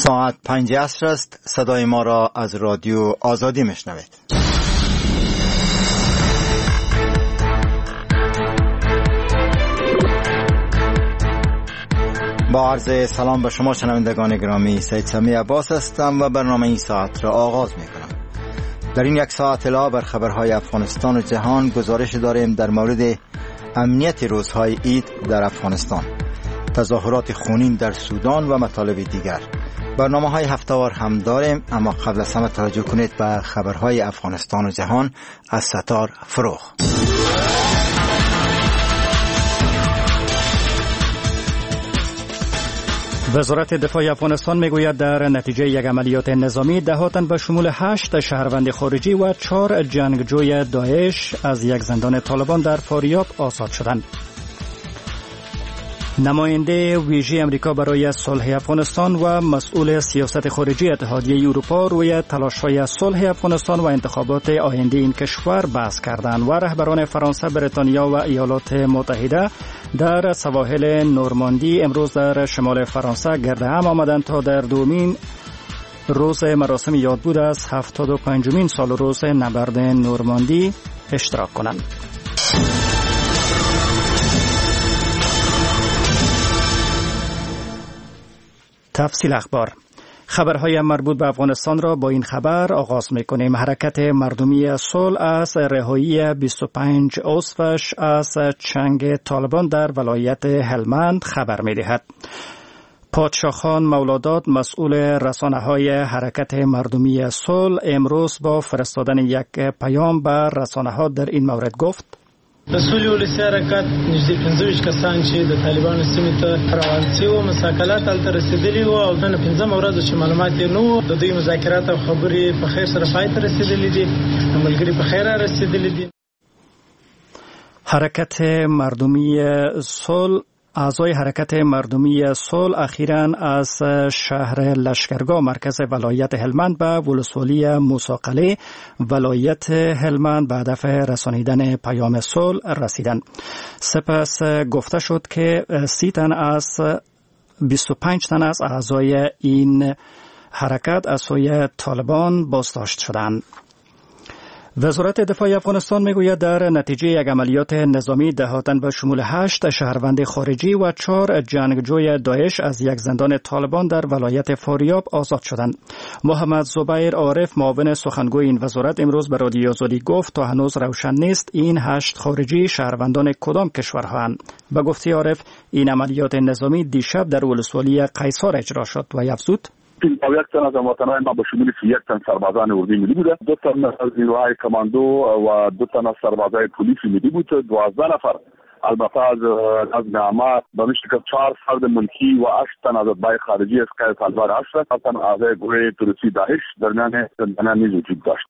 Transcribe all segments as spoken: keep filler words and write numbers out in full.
ساعت پنج عصر است. صدای ما را از رادیو آزادی میشنوید. با عرض سلام به شما شنوندگان گرامی، سید سمی عباس هستم و برنامه این ساعت را آغاز میکنم. در این یک ساعت اطلاع بر خبرهای افغانستان و جهان گزارش داریم در مورد امنیت روزهای عید در افغانستان، تظاهرات خونین در سودان و مطالب دیگر. برنامه های هفته‌وار هم داریم، اما قبل از همه توجه کنید به خبرهای افغانستان و جهان از ستار فروغ. وزارت دفاع افغانستان میگوید در نتیجه یک عملیات نظامی ده تن به شمول هشت شهروند خارجی و چهار جنگجوی داعش از یک زندان طالبان در فاریاب آزاد شدند. نماینده ویژه امریکا برای صلح افغانستان و مسئول سیاست خارجی اتحادیه اروپا روی تلاش‌های صلح افغانستان و انتخابات آینده این کشور بحث کردند و رهبران فرانسه، بریتانیا و ایالات متحده در سواحل نورماندی امروز در شمال فرانسه گرد هم آمدند تا در دومین روز مراسم یادبود از هفتاد و پنجمین سال روز نبرد نورماندی اشتراک کنند. تفصیل اخبار. خبرهای مربوط به افغانستان را با این خبر آغاز می‌کنیم. حرکت مردمی صلح از رهایی بیست و پنج عضوش از چنگ طالبان در ولایت هلمند خبر می‌دهد. پادشاه خان مولاداد مسئول رسانه‌های حرکت مردمی صلح امروز با فرستادن یک پیام به رسانه‌ها در این مورد گفت: د سولې ولسي حرکت نږدې پنځه ویشت کسان چې د طالبانو سیمې ته روان شوي وو، مساکلات هلته رسېدلي وو او نن پنځمه ورځ چې معلومات یې نه وو. د دوی مذاکرات او خبرې په خیر سره پای ته رسېدلي دي، ملګري په خیر رسېدلي دي. حرکت مردمی صلح اعضای حرکت مردمی صلح اخیراً از شهر لشکرگاه مرکز ولایت هلمند به ولسوالی موسی ولایت هلمند به هدف رسانیدن پیام صلح رسیدند. سپس گفته شد که سی تن از بیست و پنج تن از اعضای این حرکت از سوی طالبان بازداشت شدند. وزارت دفاع افغانستان میگوید در نتیجه یک عملیات نظامی ده تن به شمول هشت شهروند خارجی و چهار جنگجوی داعش از یک زندان طالبان در ولایت فاریاب آزاد شدند. محمد زبیر عارف معاون سخنگوی این وزارت امروز به رادیو آزادی گفت تا هنوز روشن نیست این هشت خارجی شهروندان کدام کشورهاند. به گفته عارف این عملیات نظامی دیشب در ولسوالی قیصار اجرا شد و افزود: او یک تن از هموطنان ما به شمول یک تن سربازان اردوی ملی بوده، دو تن از نیروهای کماندو و دو تن از سربازای پلیس ملی بود، دوازده نفر البته از از نعمت به مشکل چهار فرد ملکی و هشت تن از اتباع خارجی از قید طالبان هست. تن اعضای گروه تروریستی داعش در میان زندانیان نیز وجود داشت.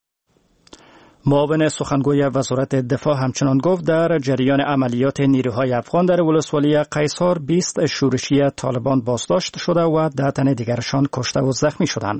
معاون سخنگوی وزارت دفاع همچنان گفت در جریان عملیات نیروهای افغان در ولسوالی قیصار بیست شورشی طالبان بازداشت شده و ده تن دیگرشان کشته و زخمی شدند.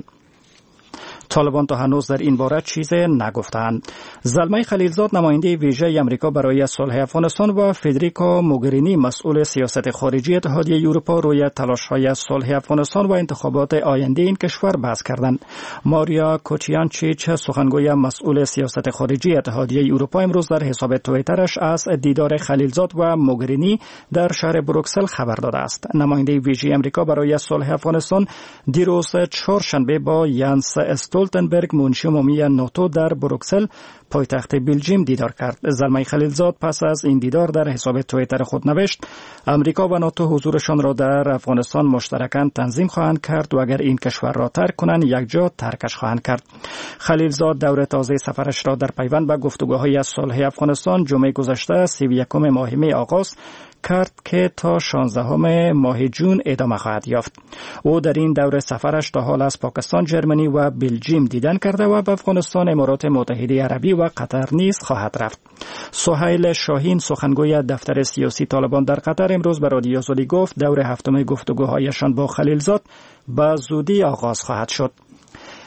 طالبان تا هنوز در این باره چیزی نگفتند. زلمه خلیلزاد نماینده ویژه امریکا برای صلح افغانستان و فدریکا موگرینی مسئول سیاست خارجی اتحادیه اروپا روی تلاش‌های صلح افغانستان و انتخابات آینده این کشور بحث کردند. ماریا کوچیانچیچ سخنگوی مسئول سیاست خارجی اتحادیه اروپا امروز در حساب توییترش از دیدار خلیلزاد و موگرینی در شهر بروکسل خبر داده است. نماینده ویژه امریکا برای صلح افغانستان دیروز چهارشنبه با یانس استولتنبرگ منشی عمومی ناتو در بروکسل پایتخت بلژیم دیدار کرد. زلمه خلیلزاد پس از این دیدار در حساب توییتر خود نوشت امریکا و ناتو حضورشان را در افغانستان مشترکاً تنظیم خواهند کرد و اگر این کشور را ترک کنند یک جا ترکش خواهند کرد. خلیلزاد دور تازه سفرش را در پیوند به گفتگوهای صلح افغانستان جمعه گذشته سی و یکم ماه می آغاز کرد که تا شانزدهم ماه جون ادامه خواهد یافت. او در این دور سفرش تا حال از پاکستان، جرمنی و بلژیم دیدن کرده و به افغانستان، امارات متحده عربی و قطر نیز خواهد رفت. سهیل شاهین سخنگوی دفتر سیاسی طالبان در قطر امروز به رادیو آزادی گفت دور هفتم گفتگوهایشان با خلیلزاد به زودی آغاز خواهد شد.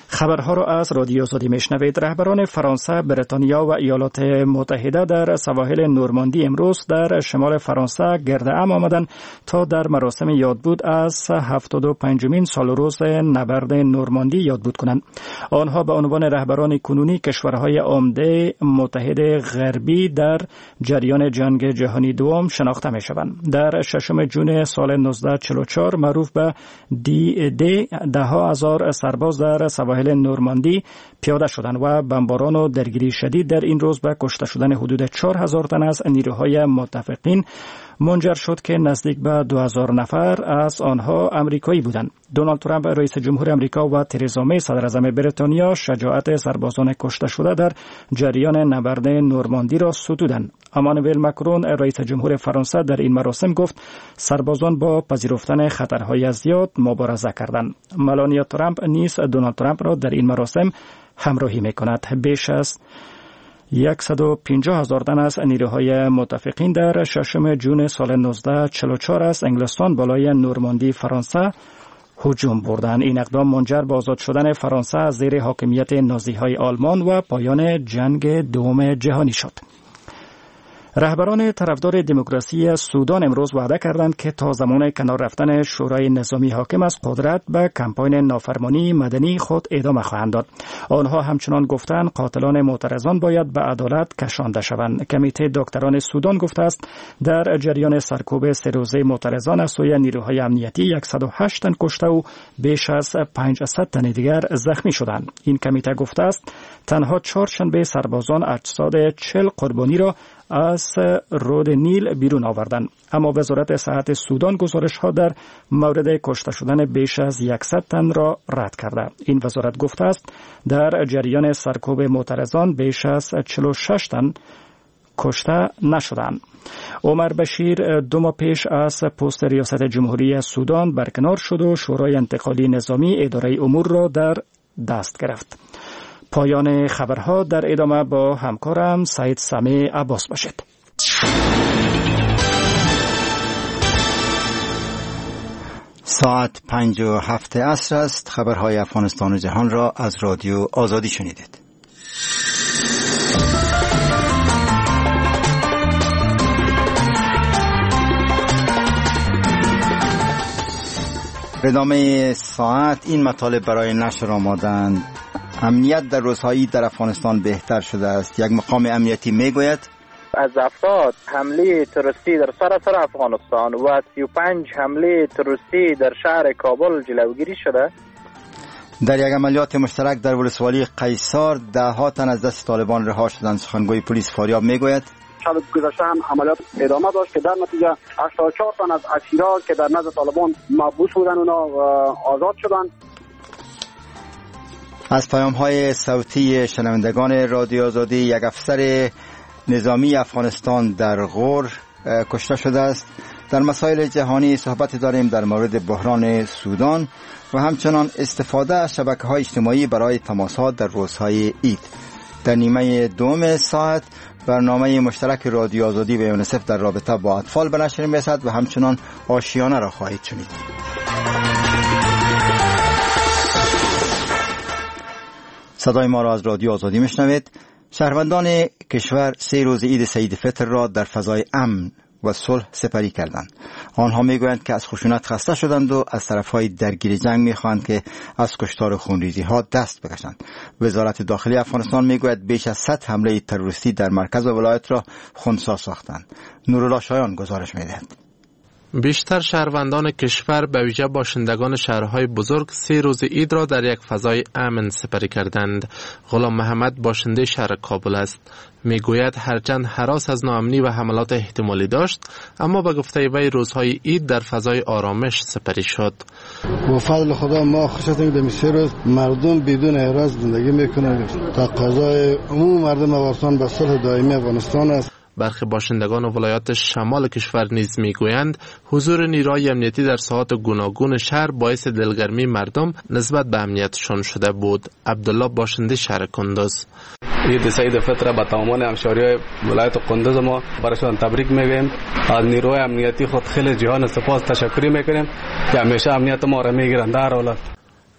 خبرها را از رادیو آزادی میشنوید. رهبران فرانسه، بریتانیا و ایالات متحده در سواحل نورماندی امروز در شمال فرانسه گرد هم آمدند تا در مراسم یادبود از هفتاد و پنجمین سالروز نبرد نورماندی یادبود کنند. آنها به عنوان رهبران کنونی کشورهای عمده متحد غربی در جریان جنگ جهانی دوم شناخته می شوند. در ششم جون سال نوزده چهل و چهار معروف به دی دی ده ها هزار سرباز در سواحل نورماندی پیاده شدند و بمباران و درگیری شدید در این روز به کشته شدن حدود چهار هزار تن از نیروهای متفقین منجر شد که نزدیک به دو هزار نفر از آنها امریکایی بودند. دونالد ترامپ رئیس جمهور امریکا و ترزا می صدر اعظم بریتانیا شجاعت سربازان کشته شده در جریان نبرد نورماندی را ستودند. امانوئل ماکرون رئیس جمهور فرانسه در این مراسم گفت سربازان با پذیرفتن خطرهای زیاد مبارزه کردند. ملانیا ترامپ نیز دونالد ترامپ را در این مراسم همراهی می‌کند. بیش از صد و پنجاه هزار تن از نیروهای متفقین در ششم جون سال نوزده چهل و چهار از انگلستان بالای نورماندی فرانسه هجوم بردند. این اقدام منجر به آزاد شدن فرانسه از زیر حاکمیت نازی‌های آلمان و پایان جنگ دوم جهانی شد. رهبران طرفدار دموکراسی سودان امروز وعده کردند که تا زمان کنار رفتن شورای نظامی حاکم از قدرت به کمپاین نافرمانی مدنی خود ادامه خواهند داد. آنها همچنان گفتند قاتلان معترضان باید به عدالت کشانده شوند. کمیته دکتران سودان گفته است در جریان سرکوب سه روزه معترضان از سوی نیروهای امنیتی صد و هشت تن کشته و بیش از پانصد تن دیگر زخمی شدند. این کمیته گفته است تنها چهارشنبه سربازان اجساد چهل قربانی را از رود نیل بیرون آوردند. اما وزارت صحت سودان گزارش ها در مورد کشته شدن بیش از صد تن را رد کرده. این وزارت گفته است در جریان سرکوب معترضان بیش از چهل و شش تن کشته نشدند. عمر بشیر دو ماه پیش از پست ریاست جمهوری سودان برکنار شد و شورای انتقالی نظامی اداره امور را در دست گرفت. پایان خبرها. در ادامه با همکارم سعید سمی عباس باشید. ساعت پنج و هفت عصر است. خبرهای افغانستان و جهان را از رادیو آزادی شنیدید. به ادامه ساعت این مطالب برای نشر آمادند. امنیت در روزهایی در افغانستان بهتر شده است. یک مقام امنیتی میگوید از هفتاد حمله تروریستی در سراسر افغانستان و سی و پنج حمله تروریستی در شهر کابل جلوگیری شده. در یک عملیات مشترک در ولسوالی قیصار ده ها تن از دست طالبان رها شدند. سخنگوی پلیس فاریاب میگوید شب گذشته هم عملیات ادامه داشت که در نتیجه هشتاد و چهار تن از اسیران که در نزد طالبان محبوس بودند اونا آزاد شدند. از پیام‌های صوتی شنوندگان رادیو آزادی، یک افسر نظامی افغانستان در غور کشته شده است. در مسائل جهانی صحبت داریم در مورد بحران سودان و همچنان استفاده از شبکه‌های اجتماعی برای تماسات در روزهای عید. در نیمه دوم ساعت برنامه مشترک رادیو آزادی و یونیسف در رابطه با اطفال به نشر می‌رسد و همچنان آشیانه را خواهید شنید. صدای ما را از رادیو آزادی میشنوید. شهروندان کشور سه روز عید سعید فطر را در فضای امن و صلح سپری کردند. آنها میگویند که از خشونت خسته شدند و از طرفهای درگیر جنگ میخواهند که از کشتار و خونریزی ها دست بکشند. وزارت داخلی افغانستان میگوید بیش از صد حمله تروریستی در مرکز و ولایت را خنثی ساختند. نورالله شایان گزارش میدهد. بیشتر شهروندان کشور به ویژه باشندگان شهرهای بزرگ سه روز عید را در یک فضای امن سپری کردند. غلام محمد باشنده شهر کابل است. میگوید هرچند هراس از ناامنی و حملات احتمالی داشت، اما به گفته وی روزهای عید در فضای آرامش سپری شد. با فضل خدا ما خوش هستیم که سه روز مردم بدون اعتراض زندگی میکنند. تقاضای عموم مردم افغانستان به صلح دائمی افغانستان است. برخی باشندگان ولایات شمال کشور نیز میگویند حضور نیروهای امنیتی در ساحات گوناگون شهر باعث دلگرمی مردم نسبت به امنیتشان شده بود. عبدالله باشنده شهر کندوز: عید سعید فطر به تمامی همشهری‌های ولایت کندوز ما برایشان تبریک میگیم. از نیروهای امنیتی خود خیلی جهان سپاس تشکر میکنیم که همیشه امنیت ما را میگیرند در حالت.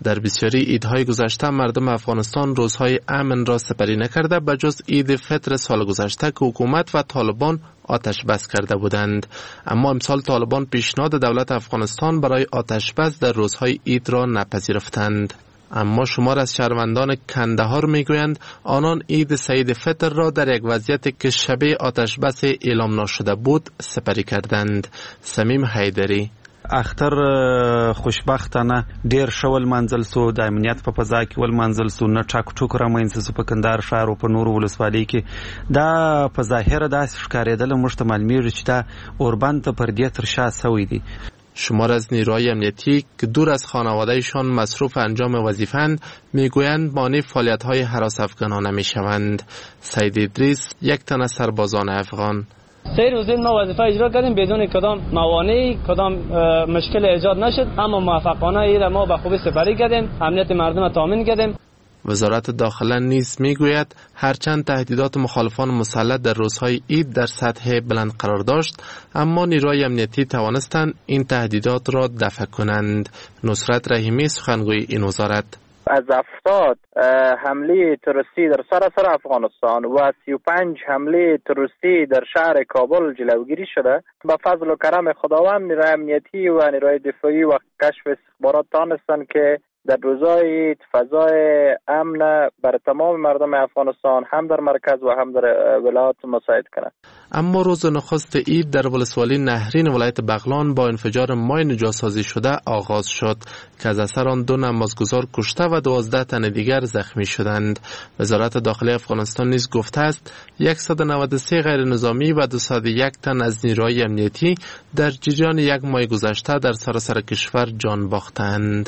در بسیاری عیدهای گذشته مردم افغانستان روزهای امن را سپری نکرده به جز عید فطر سال گذشته که حکومت و طالبان آتش بس کرده بودند. اما امسال طالبان پیشنهاد دولت افغانستان برای آتش بس در روزهای عید را نپذیرفتند. اما شمار از شهروندان کندهار میگویند آنان عید سعید فطر را در یک وضعیت که شبیه آتش بس اعلام نشده بود سپری کردند. صمیم حیدری: اختر خوشبختانه ډیر شول منزل سو د امنیت په فضا کې ول منزل سو نه ټاک ټوک را مینځ سو په کندهار ښار او په نور ولسوالۍ کې دا په ظاهر داسې ښکارېدل موږ ته معلومیږي چې دا اوربند ته پردې تر شا سوی دی. شمار از نیروهای امنیتی که دور از خانوادهشان مصروف انجام وظیفه‌اند میگویند مانع فعالیت‌های هراس افغانانه میشوند. سید ادریس یک تن از سربازان افغان: سه روز ما وظیفه اجرا کردیم بدون کدام موانعی، کدام مشکل ایجاد نشد، اما موفقانه این ما به خوبی سپری کردیم، امنیت مردم را تامین کردیم. وزارت داخله نیز میگوید هرچند تهدیدات مخالفان مسلط در روزهای عید در سطح بلند قرار داشت، اما نیروهای امنیتی توانستند این تهدیدات را دفع کنند. نصرت رحیمی، سخنگوی این وزارت: از هفتاد حمله تروریستی در سراسر افغانستان و سی و پنج حمله تروریستی در شهر کابل جلوگیری شده. با فضل و کرم خداوند نیروی امنیتی و نیروی دفاعی و کشف استخبارات دانستند که در روزهای فضای امن بر تمام مردم افغانستان هم در مرکز و هم در ولایات مساعد کنند. اما روز نخست عید در ولسوالی نهرین ولایت بغلان با انفجار ماین جاسازی شده آغاز شد که از اثر آن دو نمازگزار کشته و دوازده تن دیگر زخمی شدند. وزارت داخلی افغانستان نیز گفته است صد و نود و سه غیر نظامی و دویست و یک تن از نیروهای امنیتی در جریان یک ماه گذشته در سراسر کشور جان باختند.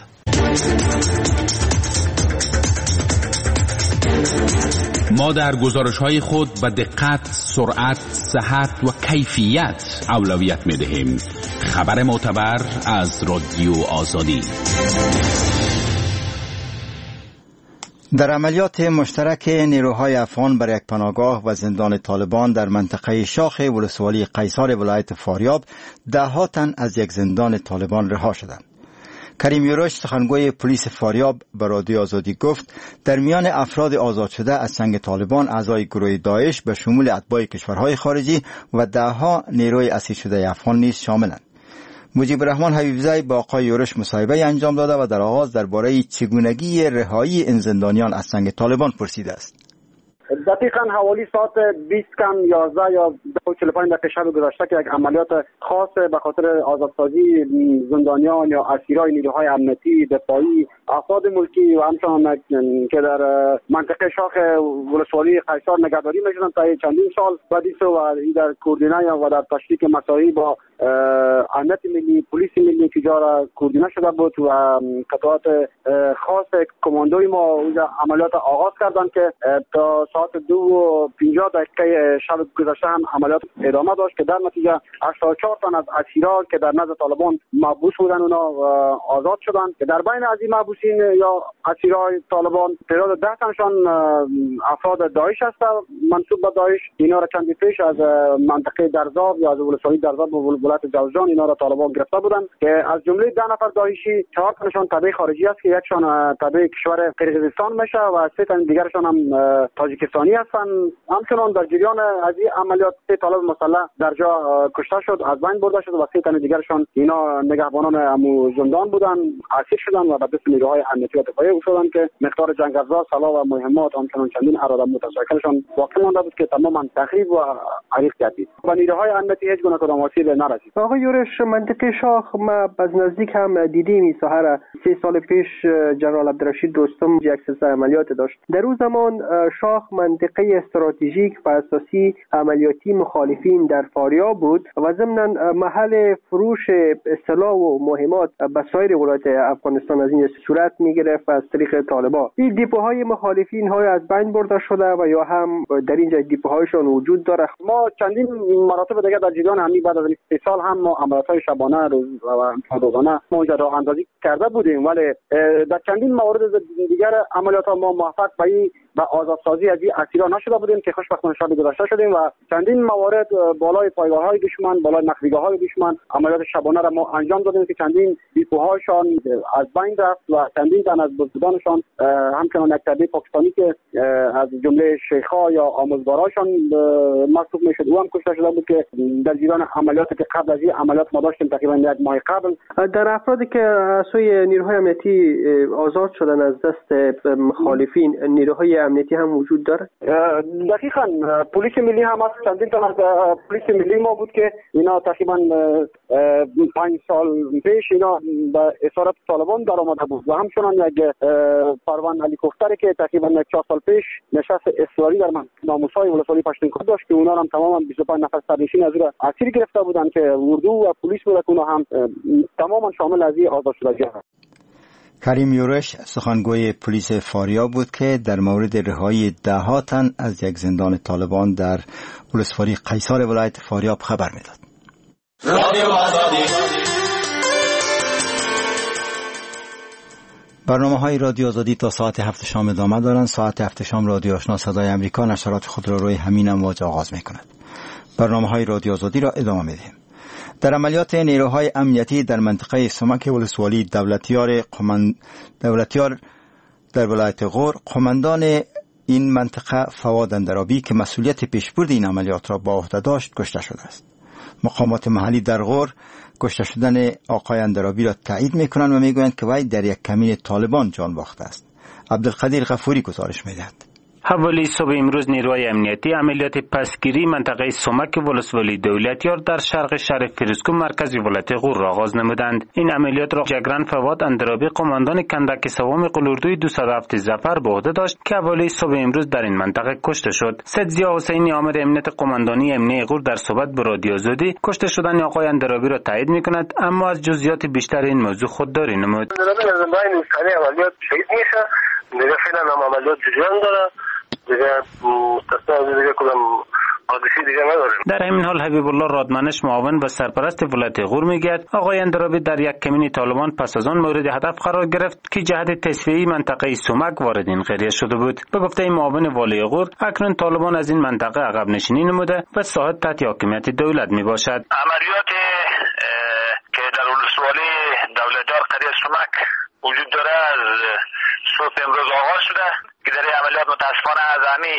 ما در گزارش‌های خود به دقت، سرعت، صحت و کیفیت اولویت می‌دهیم. خبر معتبر از رادیو آزادی. در عملیات مشترک نیروهای افغان بر یک پناهگاه و زندان طالبان در منطقه شاخ ولسوالی قیصار ولایت فاریاب ده ها تن از یک زندان طالبان رها شدند. کریم یورش، سخنگوی پلیس فاریاب، به رادیو آزادی گفت در میان افراد آزاد شده از چنگ طالبان اعضای گروه داعش به شمول اتباع کشورهای خارجی و ده ها نیروی اسیر شده افغان نیز شاملند. مجیب الرحمن حبیبزی با آقای یورش مصاحبه انجام داده و در آغاز درباره چگونگی رهایی این زندانیان از چنگ طالبان پرسیده است. دقیقاً حوالی ساعت بیست کم یازده یا چهل و پنج دقیقه شب گذشته که یک عملیات خاص به خاطر آزادسازی زندانیان یا اسیرای نیروهای امنیتی، دفاعی، افراد ملکی و همچنان که در منطقه شاخ ولسوالی قیصار نگهداری میشدن تا چندین سال بعدی و در کوردینه و در تشریک مساعی با امنیت ملی، پلیس ملی که جا کوردینه شده بود و قطعات خاص کماندوی ما اونجا عملیات آغاز کردن که تا ساعت دو و پنجاه دقیقه شب گذشته هم عملیات ادامه داشت که در نتیجه هشتاد و چهار تن از اسیران که در نزد طالبان محبوس بودن اونا آزاد شدن که در بین از این محبوسین یا اسیرای طالبان تعداد ده تنشان افراد داعش هستند منسوب به داعش. اینا را چندی پیش از منطقه درزاب یا از ولسوالی درزاب و ولایت جوزجان اینا را طالبان گرفته بودند که از جمله ده نفر داعشی چهار تنشان تبع خارجی است که یکشان تبع کشور قرقیزستان میشه و سه تن دیگرشان هم تاجیکستانی هستند. همچنان در جریان از این عملیات سه طالب مسلح در جا کشته شد، از بین برده شد و سه تن دیگرشان اینا نگهبانان امو زندان بودند، اسیر شدند و به دست نیروهای امنیتی و دفاعی افتادند که مقدار جنگ افزار، سلاح و مهمات همچنان چندین اراده متشکلشان باقی مانده بود که تماما تخریب و حریق گردید و نیروهای امنیتی هیچ گونه کدام آسیب نرسید. آقای یورش، منطقه شاخ ما از نزدیک هم دیدیم این سحر سه سال پیش جنرال عبدالرشید دوستم یک سلسله عملیات داشت. در اون زمان شاخ منطقه استراتژیک و اساسی عملیاتی مخالفین در فاریاب بود و ضمن محل فروش سلاح و مهمات به سایر ولایات افغانستان از این صورت میگرفت از طریق طالبان. این دیپوهای مخالفین های از بین برده شده و یا هم در اینجا دیپوهایشان وجود داره. ما چندین مراتب دیگه در جریان همین بعد از سه سال هم ما عملیات‌های شبانه روز و روزانه ما راه اندازی کرده بودیم، ولی در چندین مورد دیگر عملیات ما موفق به این به آزادسازی از این اسیرا نشده بودیم که خوشبختانه شب گذشته شدیم و چندین موارد بالای پایگاه‌های دشمن، بالای مخفیگاه‌های دشمن عملیات شبانه را ما انجام دادیم که چندین دیپوهاشان از بین رفت و چندین تن از بزرگانشان همچنان نکتبه پاکستانی که از جمله شیخ‌ها یا آموزگاراشان مصروف میشد او هم کشته شده بود که در جریان عملیاتی که قبل از این عملیات ما داشتیم تقریبا یک ماه قبل. در افرادی که از سوی نیروهای امنیتی آزاد شدن از دست مخالفین، نیروهای امنیتی هم وجود داره؟ دقیقاً پلیس ملی هم از چندین تا از پلیس ملی ما بود که اینا تقریبا پنج سال پیش اینا به اسارت طالبان در آمده بود و همچنان یک پروان هلیکوپتری که تقریبا چهار سال پیش نشست اصراری در ناموسای ولسوالی پشتونخوا داشت که اونا هم تماما بیست و پنج نفر سرنشین از را اسیر گرفته بودند که اردو و پلیس بود که اونا هم تماما شامل از این آزاد شدگی هست. کریم یورش سخنگوی پلیس فاریاب بود که در مورد رهایی ده ها تن از یک زندان طالبان در ولسوالی قیصار ولایت فاریاب خبر میداد. برنامه های رادیو آزادی تا ساعت هفت شام ادامه دارند. ساعت هفت شام رادیو آشنا صدای امریکا نشرات خود را روی همین امواج آغاز می کند. برنامه های رادیو آزادی را ادامه می دهیم. در عملیات نیروهای امنیتی در منطقه سمک ولسوالی دولتیار قماند... دولتیار در ولایت غور، قماندان این منطقه فواد اندرابی که مسئولیت پیشبرد این عملیات را با عهده داشت کشته شده است. مقامات محلی در غور کشته شدن آقای اندرابی را تایید میکنند و میگویند که وی در یک کمین طالبان جان باخته است. عبدالقدیر غفوری گزارش میدهد. حوالی صبح امروز نیروهای امنیتی عملیات پسگیری منطقه سمک ولسوالی دولتیار در شرق شهر فیروزکو مرکز ولایت غور را آغاز نمودند. این عملیات را جگران فواد اندرابی قماندان کندک سوم قلوردوی دویست و هفت ظفر به عهده داشت که حوالی صبح امروز در این منطقه کشته شد. سید ضیا حسینی عامل امنیت قماندانی امنیه غور در صحبت با رادیو آزادی کشته شدن آقای اندرابی را تایید میکند، اما از جزئیات بیشتر این موضوع خودداری نمود. اندرابی از بین انسانی عملیات شهید میشه، دیگه فعلا هم عملیات جریان داره. دیگه مستثنا دیگه کدام حادثی دیگه نداریم. در همین حال حبیب الله رادمنش معاون و سرپرست ولایت غور میگوید آقای اندرابی در یک کمین طالبان پس از آن مورد هدف قرار گرفت که جهت تصفیه منطقه سمک وارد این قریه شده بود. به گفته معاون والی غور اکنون طالبان از این منطقه عقب نشینی نموده و ساحت تحت حاکمیت دولت میباشد. عملیات که در ولسوالی دولتیار قریه سمک وجود داره از صبح امروز آغاز شده که در این عملیات متاسفانه از همی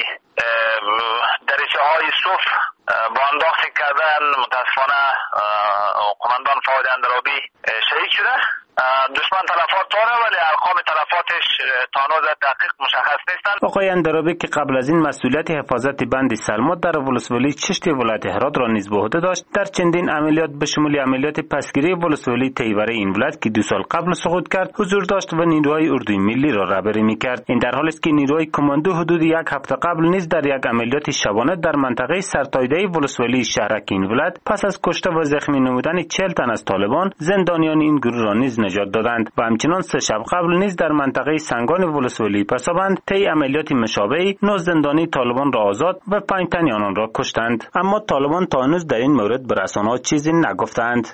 دریچه های صف با انداخت کردن متاسفانه قماندان فواد اندرابی شهید شده. دشمن تلفات داره ولی ارقام تلفاتش تا هنوز دقیق مشخص نیستند. آقای اندرابی که قبل از این مسئولیت حفاظت بند سلمات در ولسوالی چشت ولایت هرات را نیز به عهده داشت، در چندین عملیات به شمول عملیات پسگیری ولسوالی تیوره این ولایت که دو سال قبل سقوط کرد حضور داشت و نیروهای اردوی ملی را رهبری می‌کرد. این در حالی است که نیروهای کماندو حدود یک هفته قبل نیز در یک عملیات شبانه در منطقه سرتایده ولسوالی شهرک این ولایت پس از کشته و زخمی نمودن چهل تن از طالبان زندانیان این گروه را نیز نجات دادند و همچنان سه شب قبل نیز در منطقه سنگان ولسوالی پسابند طی عملیات مشابهی نه زندانی طالبان را آزاد و پنج تن آنان را کشتند، اما طالبان تا هنوز در این مورد به رسانه‌ها چیزی نگفتند.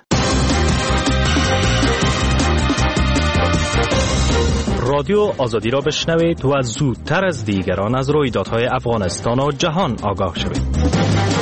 رادیو آزادی را بشنوید و زودتر از دیگران از رویدادهای افغانستان و جهان آگاه شوید.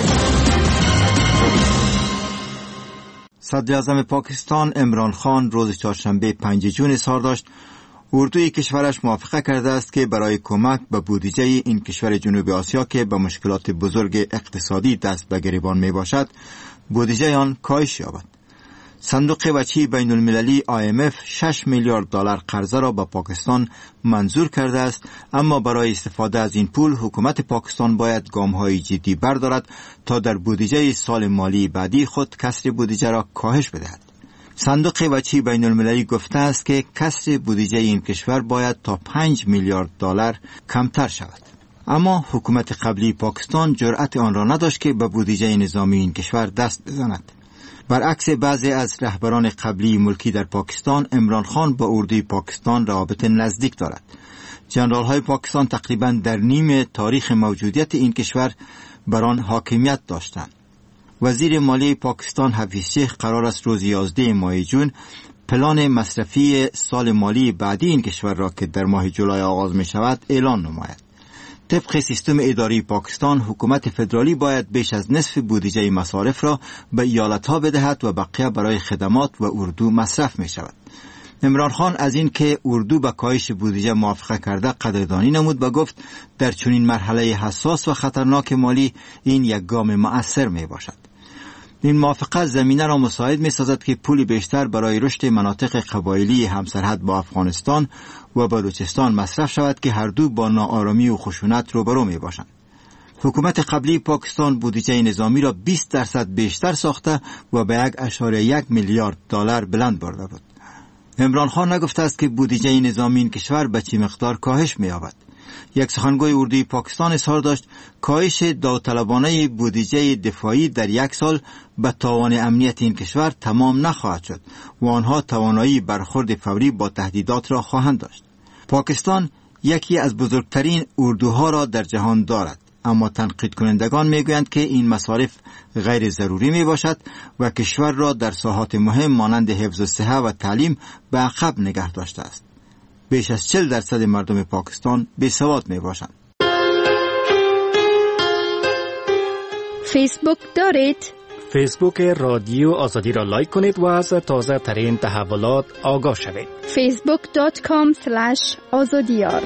صدر اعظم پاکستان عمران خان روز چهارشنبه پنج جون سال داشت اردوی کشورش موافقه کرده است که برای کمک به بودجه این کشور جنوب آسیا که به مشکلات بزرگ اقتصادی دست به گریبان می باشد بودجه آن کاهش یابد. صندوق وجهی بین المللی آی ام اف شش میلیارد دلار قرضه را به پاکستان منظور کرده است، اما برای استفاده از این پول حکومت پاکستان باید گام‌های جدی بردارد تا در بودجه سال مالی بعدی خود کسر بودجه را کاهش بدهد. صندوق وجهی بین المللی گفته است که کسر بودجه این کشور باید تا پنج میلیارد دلار کمتر شود، اما حکومت قبلی پاکستان جرأت آن را نداشت که به بودجه نظامی این کشور دست بزند. برعکس بعضی از رهبران قبلی ملکی در پاکستان، عمران خان با اردوی پاکستان روابط نزدیک دارد. جنرال های پاکستان تقریبا در نیم تاریخ موجودیت این کشور بر آن حاکمیت داشتند. وزیر مالی پاکستان حفیظ شیخ قرار است روز یازده ماه جون پلان مصرفی سال مالی بعدی این کشور را که در ماه جولای آغاز می شود اعلان نماید. طبق سیستم اداری پاکستان حکومت فدرالی باید بیش از نصف بودجه مصارف را به ایالت‌ها بدهد و بقیه برای خدمات و اردو مصرف می شود. عمران خان از این که اردو به کاهش بودجه موافقه کرده قدردانی نمود و گفت در چنین مرحله حساس و خطرناک مالی این یک گام مؤثر می باشد. این موافقت زمینه را مساعد می سازد که پول بیشتر برای رشد مناطق قبایلی همسرحد با افغانستان و بلوچستان مصرف شود که هر دو با ناآرامی و خشونت روبرو می باشند. حکومت قبلی پاکستان بودجه نظامی را بیست درصد بیشتر ساخته و به یک اشاره یک میلیارد دلار بلند برده بود. عمران خان نگفته است که بودجه نظامی این کشور به چه مقدار کاهش می یابد. یک سخنگوی اردوی پاکستان اظهار داشت کاهش داوطلبانه بودجه دفاعی در یک سال به تاوان امنیت این کشور تمام نخواهد شد و آنها توانایی برخورد فوری با تهدیدات را خواهند داشت. پاکستان یکی از بزرگترین اردوها را در جهان دارد، اما تنقید کنندگان میگویند که این مصارف غیر ضروری می باشد و کشور را در ساحات مهم مانند حفظ الصحه و تعلیم به عقب نگه داشته است. بیش از چهل درصد مردم پاکستان بیسواد می باشند. فیسبوک دارید؟ فیسبوک رادیو آزادی را لایک کنید و از تازه ترین تحولات آگاه شوید. فیسبوک دات کام سلش آزادیار.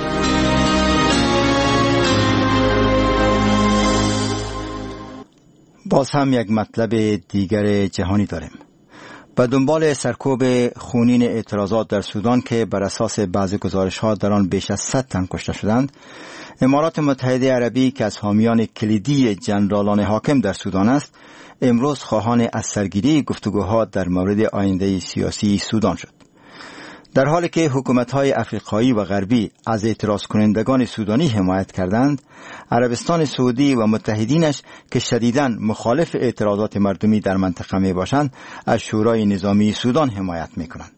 باز هم یک مطلب دیگر جهانی داریم. به دنبال سرکوب خونین اعتراضات در سودان که بر اساس بعضی گزارش‌ها در آن بیش از صد تن کشته شدند، امارات متحده عربی که از حامیان کلیدی جنرالان حاکم در سودان است، امروز خواهان از سرگیری گفتگوها در مورد آینده سیاسی سودان شد. در حالی که حکومت‌های افریقایی و غربی از اعتراض کنندگان سودانی حمایت کردند، عربستان سعودی و متحدینش که شدیداً مخالف اعتراضات مردمی در منطقه می باشند، از شورای نظامی سودان حمایت می کنند.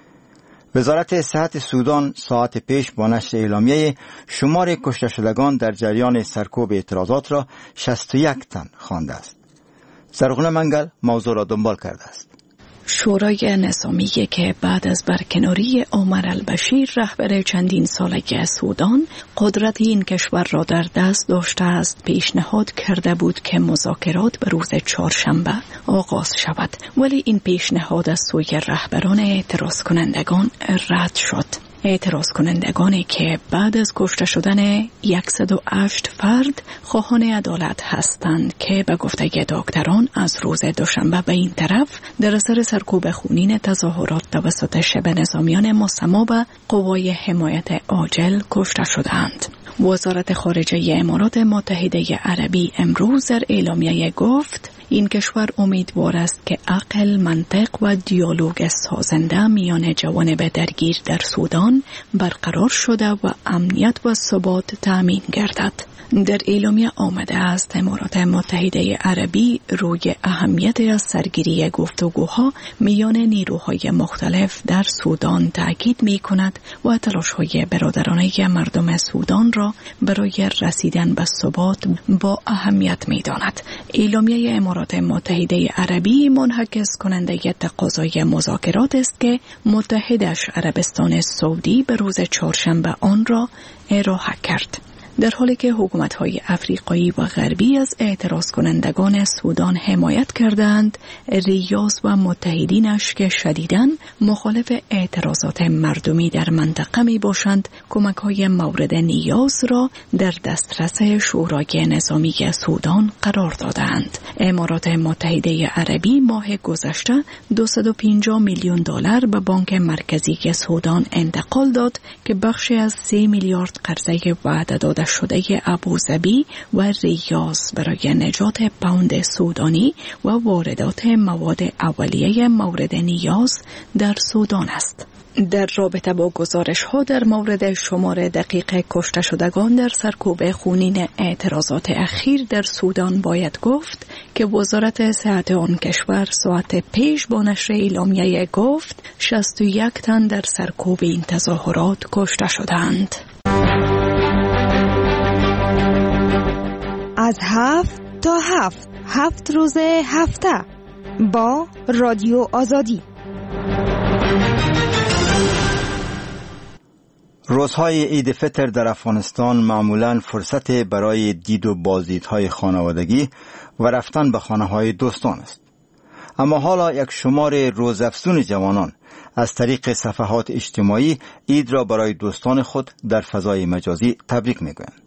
وزارت صحت سودان ساعت پیش با نشر اعلامیه شمار کشته شدگان در جریان سرکوب اعتراضات را شصت و یک تن خوانده است. سرغنه منگل موضوع را دنبال کرده است. شورای نظامی که بعد از برکناری عمر البشیر رهبر چندین ساله سودان قدرت این کشور را در دست داشته است، پیشنهاد کرده بود که مذاکرات به روز چهارشنبه آغاز شود، ولی این پیشنهاد از سوی رهبران اعتراض کنندگان رد شد. اعتراض کنندگانی که بعد از کشته شدن صد و هشت فرد خواهان عدالت هستند که به گفته دکتران از روز دوشنبه به این طرف در اثر سرکوب خونین تظاهرات توسط شبه نظامیان مسما به قوای حمایت عاجل کشته شدند. وزارت خارجه امارات متحده عربی امروز در اعلامیه گفت این کشور امیدوار است که عقل، منطق و دیالوگ سازنده میان جوانب درگیر در سودان برقرار شده و امنیت و ثبات تأمین گردد. در اعلامیه آمده است امارات متحده عربی روی اهمیت از سرگیری گفتگوها میان نیروهای مختلف در سودان تاکید می کند و تلاش‌های برادرانه مردم سودان را برای رسیدن به ثبات با اهمیت می داند. اعلامیه امارات متحده عربی منعکس کننده تقاضای مذاکرات است که متحدش عربستان سعودی به روز چهارشنبه آن را ارائه کرد. در حالی که حکومت‌های افریقایی و غربی از اعتراض کنندگان سودان حمایت کردند، ریاض و متحدینش که شدیداً مخالف اعتراضات مردمی در منطقه می باشند، کمک‌های مورد نیاز را در دسترس شورای نظامی سودان قرار دادند. امارات متحده عربی ماه گذشته دویست و پنجاه میلیون دلار به بانک مرکزی سودان انتقال داد که بخشی از سه میلیارد قرضه وعده داده شده ابوظبی و ریاض برای نجات پوند سودانی و واردات مواد اولیه مورد نیاز در سودان است. در رابطه با گزارش ها در مورد شمار دقیق کشته شدگان در سرکوب خونین اعتراضات اخیر در سودان باید گفت که وزارت صحت آن کشور ساعت پیش با نشر اعلامیه گفت شصت و یک تن در سرکوب این تظاهرات کشته شدند. از هفت تا هفت هفت روز هفته با رادیو آزادی. روزهای عید فطر در افغانستان معمولاً فرصت برای دید و بازدیدهای خانوادگی و رفتن به خانه‌های دوستان است. اما حالا یک شمار روزافزون جوانان از طریق صفحات اجتماعی عید را برای دوستان خود در فضای مجازی تبریک می‌گویند.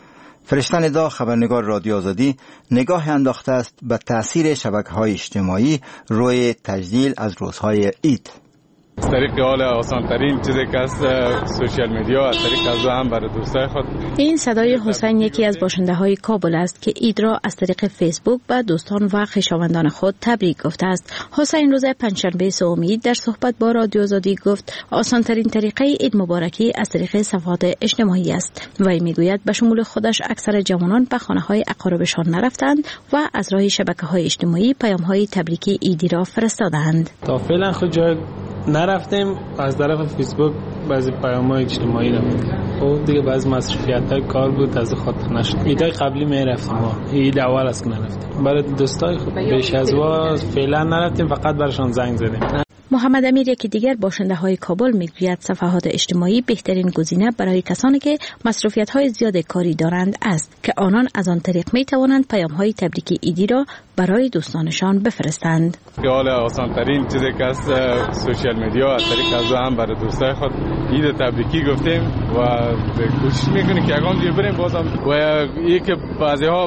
فرشته ندا، خبرنگار رادیو آزادی، نگاه انداخته است به تأثیر شبکه‌های اجتماعی روی تجلیل از روزهای عید. از طریق حال آسانترین چیزی که از سوشیال میدیا، از طریق از هم برای دوستای خود. این صدای حسین یکی از باشنده های کابل است که عید را از طریق فیسبوک به دوستان و خویشاوندان خود تبریک گفته است. حسین روز پنجشنبه سوم عید در صحبت با رادیو آزادی گفت آسانترین طریقه عید مبارکی از طریق صفحات اجتماعی است. وی میگوید به شمول خودش اکثر جوانان به خانه های اقاربشان نرفتند و از راه شبکه های اجتماعی پیام های تبریکی عیدی را فرستادند. تا فعلا خود جای نرفتیم، از طرف فیسبوک بعضی پیام‌های اجتماعی رفتیم. خب دیگه بعضی مصرفیت‌های کار بود از خاطر نشد. عیدای قبلی میرفتیم، ما عید اول است که نرفتیم. برای دوستای خود بیش از وا فعلا نرفتیم، فقط براشون زنگ زدیم. محمد امیر یکی دیگر باشنده های کابل میگوید صفحات اجتماعی بهترین گزینه برای کسانی که مصرفیت های زیاد کاری دارند است که آنان از آن طریق می توانند پیام های تبریک عیدی را برای دوستانشان بفرستند. حال آسان ترین چیزی که از سوشیال میدیا، از طریق از هم برای دوستای خود عید تبریکی گفتیم و کوشش میکنیم که یگان دیگه بریم بازم و یک بعضی ها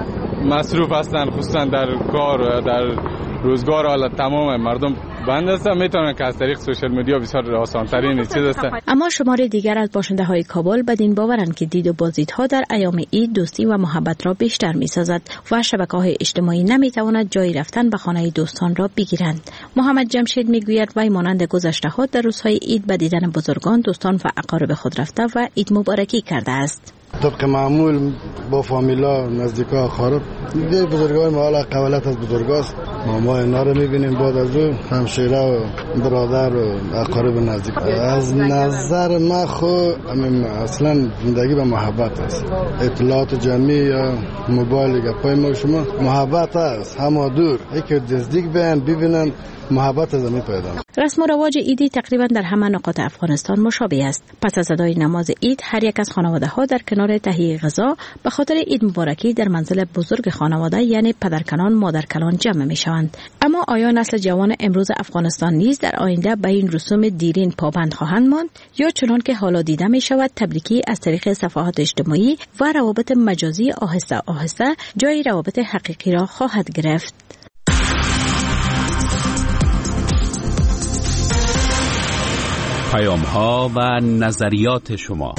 مصروف هستند، خصوصا در کار در روزگار حالا تمام مردم بند است، میتونن که از طریق سوشال میدیا بسیار آسان ترین چیز است. اما شمار دیگر از باشنده های کابل بدین باورند که دید و بازدیدها در ایام عید دوستی و محبت را بیشتر میسازد و شبکه‌های اجتماعی نمیتواند جای رفتن به خانه دوستان را بگیرند. محمد جمشید میگوید وی مانند گذشته ها در روزهای عید به دیدن بزرگان، دوستان و اقارب خود رفته و عید مبارکی کرده است. طبق معمول با فامیلا، نزدیکا، خارب دیگه بزرگان ما حالا قبلت از بزرگاست، ما اینا رو میبینیم، بعد از اون همشیره و برادر و اقارب نزدیک. از نظر ما خو اصلا زندگی به محبت است. اطلاعات جمعی یا موبایل گپای ما شما محبت است، همه دور یکی نزدیک بیان ببینن محبت از می پیدا. رسم و رواج عیدی تقریبا در همه نقاط افغانستان مشابه است. پس از ادای نماز عید هر یک از خانواده ها در کنار تهیه غذا به خاطر عید مبارکی در منزل بزرگ خانواده یعنی پدرکلان مادرکلان جمع می شوند. اما آیا نسل جوان امروز افغانستان نیز در آینده به این رسوم دیرین پابند خواهند ماند یا چنان که حالا دیده می شود تبریکی از طریق صفحات اجتماعی و روابط مجازی آهسته آهسته جای روابط حقیقی را خواهد گرفت؟ پیام ها و نظریات شما.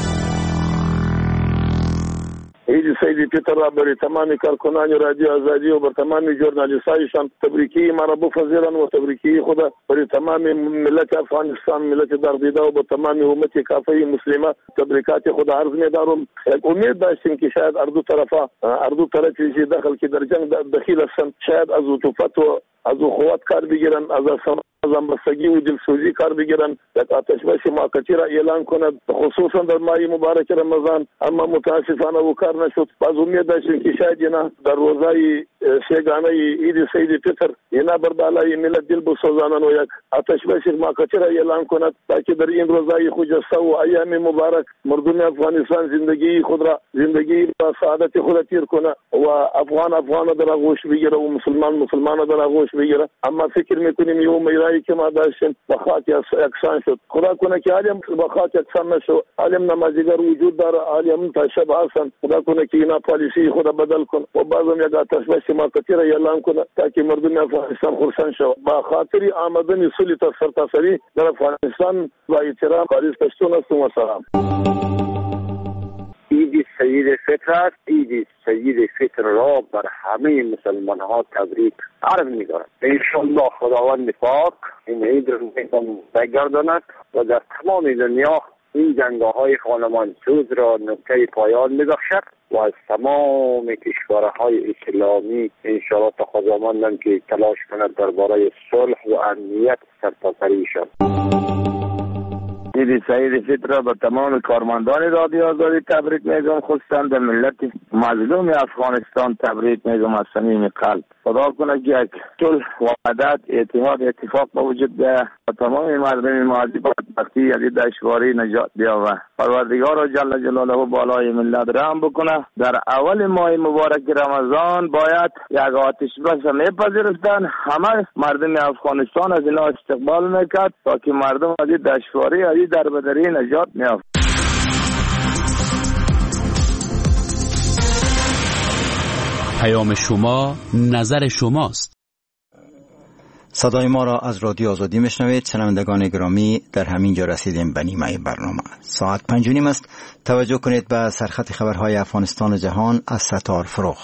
عید سید پیتر را برای تمام کارکنان رادیو آزادی و بر تمام ژورنالیستایشان تبریکی مرا بفرزیدن و تبریکی خدا برای تمام ملت افغانستان، ملت دردیده و با تمام امت کافی مسلمه تبریکات خدا عرض می‌دارم. امید داشتیم که شاید اردو طرفا اردو طرفی که داخل که در جنگ دخیل هستند شاید از توفت و از قوت کار بگیرن، از زنبستگی و دلسوزی کار بگیرن، یک آتشبس موقتی را اعلان کند خصوصا در ماه مبارک رمضان، اما متاسفانه او کار نشد. باز امید داشتیم که شاید اینا در روزهای سیگانه عید سید فطر اینا بر بالای ملت دل بسوزانن و یک آتشبس موقتی را اعلان کند تاکه در این روزهای خجسته و ایام مبارک مردم افغانستان زندگی خود را زندگی با سعادت خود تیر کنه و افغان افغان در آغوش بگیره و مسلمان مسلمان در آغوش بگیره. اما فکر میکنیم یه میرایی که ما داشتیم با خاک یکسان شد. خدا کنه که عالم با خاک یکسان نشو، عالم نمازیگر وجود داره، عالم تشب هستن. خدا کنه که اینا پالیسی خدا بدل کن و بعضم یک آتشبس موقتی را اعلان کنه تاکه مردم افغانستان خرسان شو. با خاطر آمدن صلح تا سرتاسری در افغانستان با احترام خالص پشتون هستم و سلام. عید سید فطر است. عید سید فطر را بر همه مسلمان ها تبریک عرض می دارم. انشاءالله خداوند پاک این عید را بگرداند و در تمام دنیا این جنگاهای خانمان سوز را نقطه پایان می بخشد و از تمام کشورهای اسلامی انشاءالله تقاضامندم که تلاش کند درباره صلح و امنیت سرتاسری شد. عید سعید فطر به تمام کارمندان رادیو آزادی تبریک میگم، خصوصا به ملت مظلوم افغانستان تبریک میگم از صمیم قلب. خدا کنه که یک صلح وحدت اتحاد اتفاق به وجود بیاید و تمام مردم ماضی بدبختی از دشواری نجات بیابد. پروردگار را جل جلاله بالای ملت رحم بکنه. در اول ماه مبارک رمضان باید یک آتش بس میپذیرفتن، همه مردم افغانستان از اینا استقبال میکرد تا که مردم از دشواری از دربدری نجات میافت. پیام شما، نظر شماست. صدای ما را از رادیو آزادی میشنوید. شنوندگان گرامی، در همین جا رسیدیم به نیمه برنامه. ساعت پنج و نیم است. توجه کنید به سرخط خبرهای افغانستان و جهان از ستار فروغ.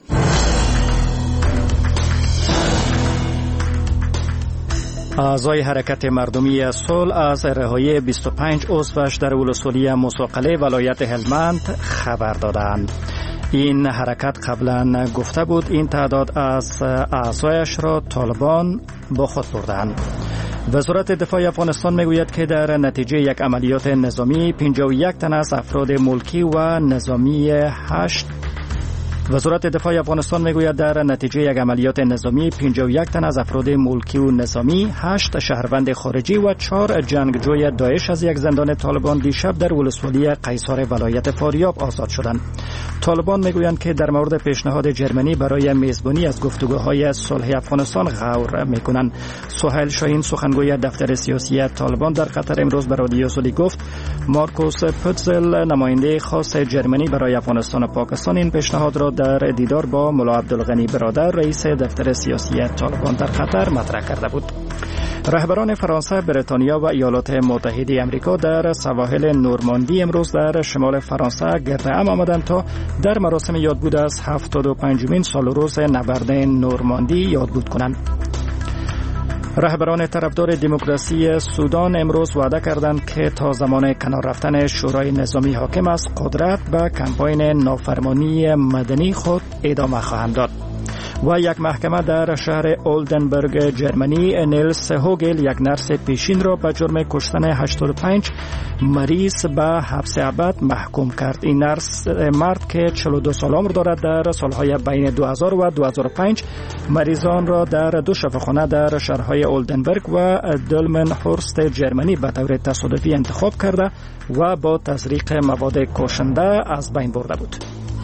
اعضای حرکت مردمی صلح از رهایی بیست و پنج عضوش در ولسوالی موسی ولایت هلمند خبر دادند. این حرکت قبلا گفته بود این تعداد از اعضایش را طالبان با خود بردند. وزارت دفاع افغانستان میگوید که در نتیجه یک عملیات نظامی پنجاه و یک تن از افراد ملکی و نظامی هشت وزارت دفاع افغانستان میگوید در نتیجه یک عملیات نظامی پنجاه و یک تن از افراد ملکی و نظامی، هشت شهروند خارجی و چهار جنگجوی داعش از یک زندان طالبان دیشب در ولسوالی قیصار ولایت فاریاب آزاد شدند. طالبان میگویند که در مورد پیشنهاد جرمنی برای میزبانی از گفتگوهای صلح افغانستان غور میکنند. سهیل شاهین سخنگوی دفتر سیاسی طالبان در قطر امروز به رادیو آزادی گفت مارکوس پوتزل نماینده خاص جرمنی برای افغانستان و پاکستان این پیشنهاد را در دیدار با ملا عبدالغنی برادر رئیس دفتر سیاسی طالبان در قطر مطرح کرده بود. رهبران فرانسه، بریتانیا و ایالات متحده آمریکا در سواحل نورماندی امروز در شمال فرانسه گرد هم آمدند تا در مراسم یادبود از هفتاد و پنجمین سال روز نبرد نورماندی یادبود کنند. رهبران طرفدار دموکراسی سودان امروز وعده کردند که تا زمان کنار رفتن شورای نظامی حاکم از قدرت به کمپاین نافرمانی مدنی خود ادامه خواهند داد. و یک محکمه در شهر اولدنبرگ جرمنی نیلس هوگل یک نرس پیشین را به جرم کشتن هشتاد و پنج مریض به حبس ابد محکوم کرد. این نرس مرد که چهل و دو سال عمر دارد در سالهای بین دو هزار و دو هزار و پنج مریضان را در دو شفاخانه در شهرهای اولدنبرگ و دلمن هورست جرمنی به طور تصادفی انتخاب کرده و با تزریق مواد کشنده از بین برده بود.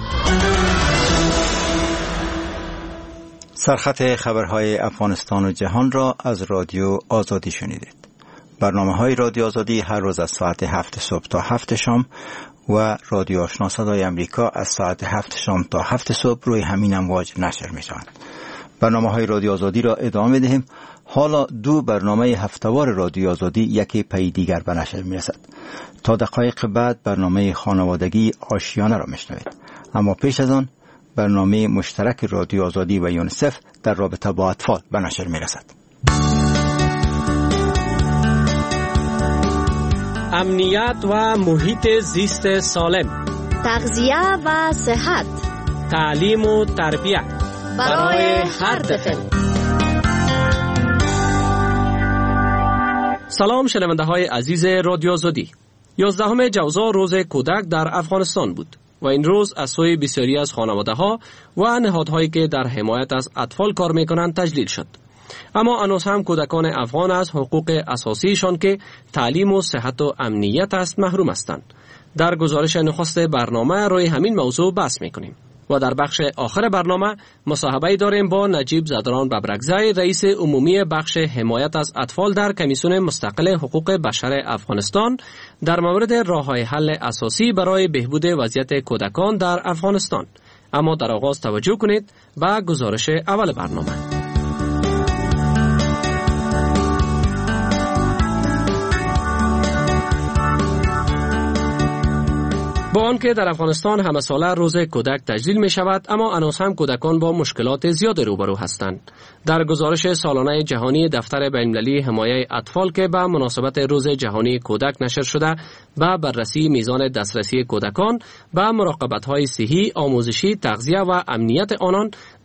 سرخط خبرهای افغانستان و جهان را از رادیو آزادی شنیدید. برنامه های رادیو آزادی هر روز از ساعت هفت صبح تا هفت شام و رادیو آشنا صدای امریکا از ساعت هفت شام تا هفت صبح روی همین امواج نشر می شوند. برنامه های رادیو آزادی را ادامه دهیم. حالا دو برنامه هفتهوار رادیو آزادی یکی پی دیگر به نشر می رسد. تا دقایق بعد برنامه خانوادگی آشیانه را می شنوید. اما پیش از آن برنامه مشترک رادیو آزادی و یونیسف در رابطه با اطفال به نشر می رسد. امنیت و محیط زیست سالم، تغذیه و صحت، تعلیم و تربیت برای هر طفل. سلام شنونده های عزیز رادیو آزادی. یازدهم جوزا روز کودک در افغانستان بود و این روز از سوی بسیاری از خانواده ها و نهادهایی که در حمایت از اطفال کار میکنند تجلیل شد. اما هنوز هم کودکان افغان از حقوق اساسیشان که تعلیم و صحت و امنیت است محروم هستند. در گزارش نخست برنامه روی همین موضوع بحث میکنیم و در بخش آخر برنامه مصاحبه داریم با نجیب زدران ببرکزی، رئیس عمومی بخش حمایت از اطفال در کمیسیون مستقل حقوق بشر افغانستان، در مورد راه‌های حل اساسی برای بهبود وضعیت کودکان در افغانستان. اما در آغاز توجه کنید به گزارش اول برنامه. با آنکه در افغانستان همه ساله روز کودک تجلیل می شود، اما هنوز هم کودکان با مشکلات زیاد روبرو هستند. در گزارش سالانه جهانی دفتر بین‌المللی حمایت اطفال که به مناسبت روز جهانی کودک نشر شده، به بررسی میزان دسترسی کودکان به مراقبت‌های صحی، آموزشی، تغذیه و امنیت آنان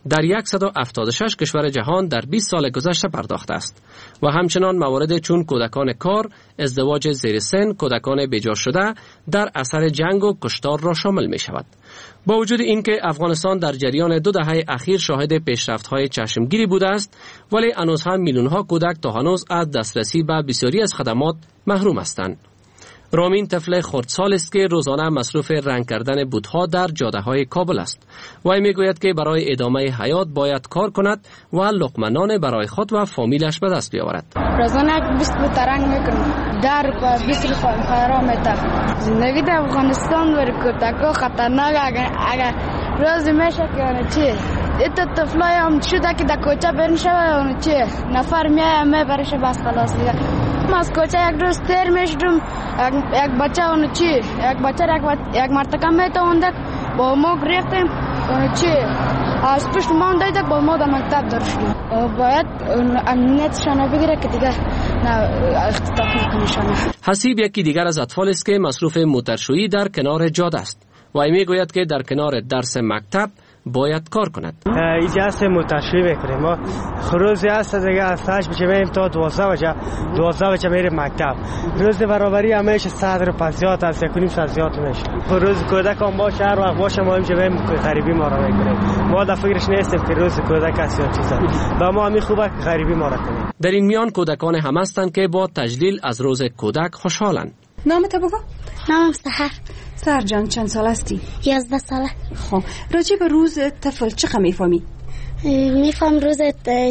در صد و هفتاد و شش کشور جهان در بیست سال گذشته پرداخته است و همچنان موارد چون کودکان کار، ازدواج زیر سن، کودکان بیجا شده در اثر جنگ و کشتار را شامل می شود. با وجود اینکه افغانستان در جریان دو دهه اخیر شاهد پیشرفت‌های چشمگیری بوده است، ولی هنوز هم میلیون‌ها کودک تا هنوز از دسترسی به بسیاری از خدمات محروم هستند. رامین طفل خردسال است که روزانه مصروف رنگ کردن بوت‌ها در جاده‌های کابل است. وی میگوید که برای ادامه حیات باید کار کند و لقمه نان برای خود و فامیلش به دست بیاورد. روزانه بیست بوت رنگ میکنم. در بیست روز خرام می‌تا. زندگی در افغانستان برای کودک‌ها خطرناک اگر روز میشه که چی؟ ایت طفلای هم شده که در کوچه برنشه چی؟ نفر میای میبرش بس خلاص دیگه. ما از کوچه یک روز تیر میشدم، یک بچه اونو چی؟ یک بچه یک مرتکه میتوندک با ما گرفتیم اونو چی؟ از پشت ما اندایدک با ما در مکتب درشدیم. باید امنیتشانه بگیره که دیگه نه اختطاف نکنشانه. حسیب یکی دیگر از اطفال است که مصروف موترشویی در کنار جاده است و ای میگوید که در کنار درس مکتب باید کار کند. اینجا هست موترشویی میکنیم. ما روزی هست دیگه از هشت بچه میریم تا دوازده بچه دوازده بچه میریم مکتب. روز برابری همیشه صد رو پسیات از یک و نیم ساعت میشه. روز کودک هم باشه هر وقت باشه ما اینجا میریم غریبی ما را میکنیم. ما در فکرش نیستیم که روز کودک است یا چیزا. و ما همین خوبه که غریبی ما را کنیم. در این میان کودکان هم هستند که با تجلیل از روز کودک خوشحالند. نامت بگو؟ نامم سحر. سحر جان چند سال هستی؟ یازده ساله. خب راجع به روز طفل چقدر میفهمی؟ میفهم روز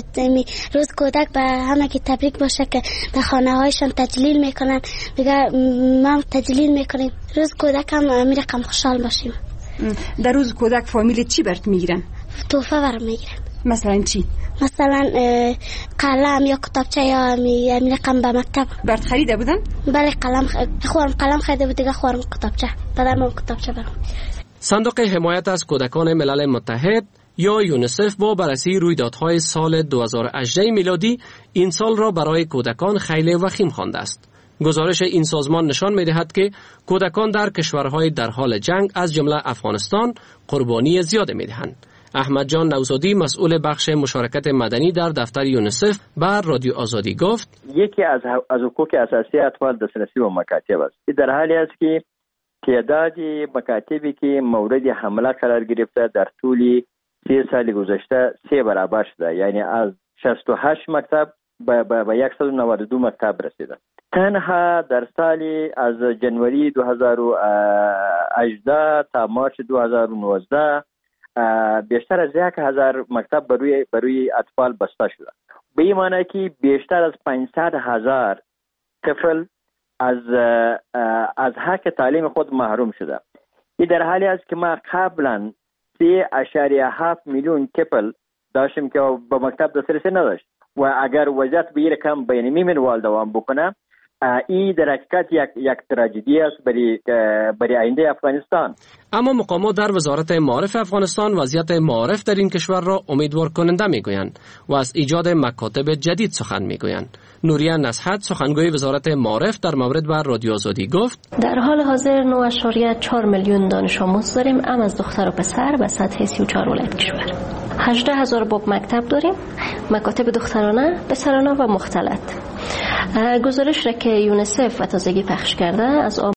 روز کودک به همه که تبریک باشه که در خانه هایشان تجلیل میکنن دیگه ما تجلیل میکنیم. روز کودک هم میرقم خوشحال باشیم. در روز کودک فامیل چی برات میگیرن؟ تحفه برام میگیرن. مثلا چی؟ مثلا قلم یا کتابچه یا میرقم به مکتب. برات خریده بودن؟ بله قلم خورم قلم خریده بود دیگه خورم کتابچه. بعدم کتابچه برام. صندوق حمایت از کودکان ملل متحد یا یونیسف با بررسی رویدادهای سال دو هزار و هجده میلادی این سال را برای کودکان خیلی وخیم خوانده است. گزارش این سازمان نشان می‌دهد که کودکان در کشورهای در حال جنگ از جمله افغانستان قربانی زیاد می‌دهند. احمد جان نوزادی مسئول بخش مشارکت مدنی در دفتر یونیسف بر رادیو آزادی گفت یکی از از حقوق اساسی اطفال دسترسی به مکاتب است. در حالی است که تعداد مکاتبی که مورد حمله قرار گرفته در طول سه سال گذشته سه برابر شده، یعنی از شصت و هشت مکتب به صد و نود و دو مکتب رسیده. تنها در سال از جنوری دو هزار و هجده تا مارچ دو هزار و نوزده بیشتر از یک هزار مکتب بروی بروی اطفال بسته شده. به این معنی که بیشتر از پانصد هزار طفل از از حق تعلیم خود محروم شده. این در حالی است که ما قبلا سه اشاریه هفت میلیون طفل داشتیم که به مکتب دسترسی نداشت و اگر وضعیت به این رقم بین میمن دوام بکنه این در حقیقت یک یک تراژدی است برای برای آینده افغانستان. اما مقامات در وزارت معارف افغانستان وضعیت معارف در این کشور را امیدوار کننده میگویند و از ایجاد مکاتب جدید سخن میگویند. نوریه نصحت سخنگوی وزارت معارف در مورد بر رادیو آزادی گفت در حال حاضر نه اشاریه چهار میلیون دانش آموز داریم، هم از دختر و پسر به سطح سی و چهار ولایت کشور. هجده هزار باب مکتب داریم، مکاتب دخترانه، پسرانه و مختلط. گزارش را که یونیسف و تازگی پخش کرده از